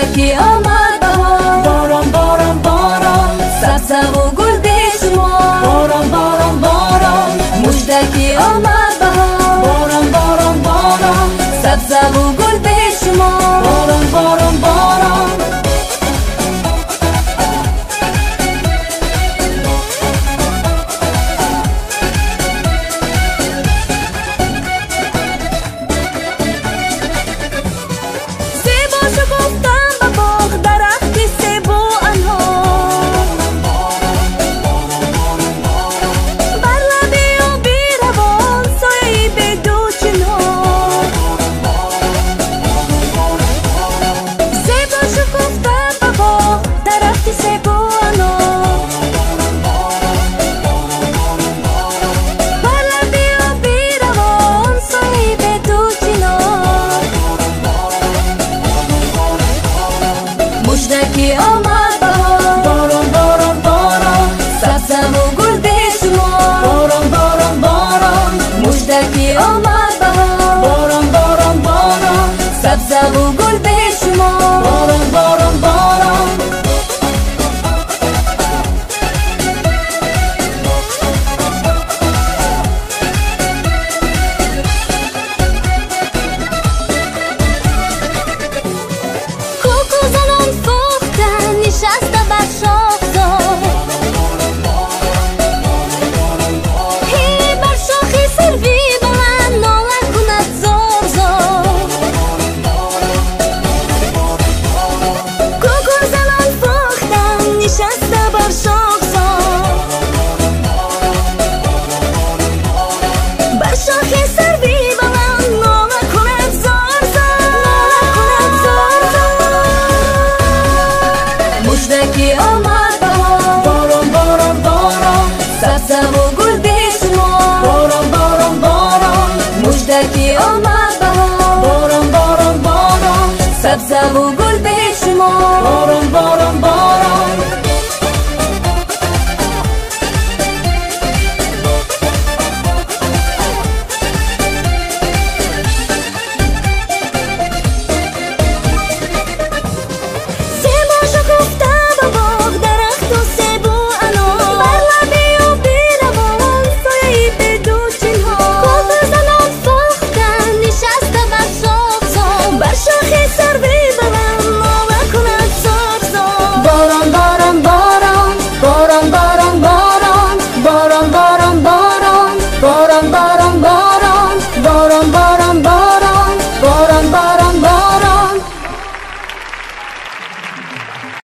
مژدکی آمد بهار، باران باران باران، سبزه و گل بیشمار. باران باران باران، مژدکی آمد بهار، باران باران باران، سبزه و گل بیشمار. باران باران باران. مژدکی آمد بهار، باران باران باران، سبزه و گل بیشمار. باران باران باران، مژدکی آمد بهار، باران باران باران، سبزه و گل بیشمار. باران باران باران. نشسته بر شاخدار، هی بر شاخی سروی بلند ناله کند زار زار. کوکو زنان فاختن نشسته بر شاخدار، بر شاخی سروی بلند ناله کند زار زار. مژدکی آمد بهار، باران باران باران، سبزه و گل بیشمار. باران باران باران، مژدکی آمد بهار، باران باران باران، سبزه و گل بیشمار. باران باران باران.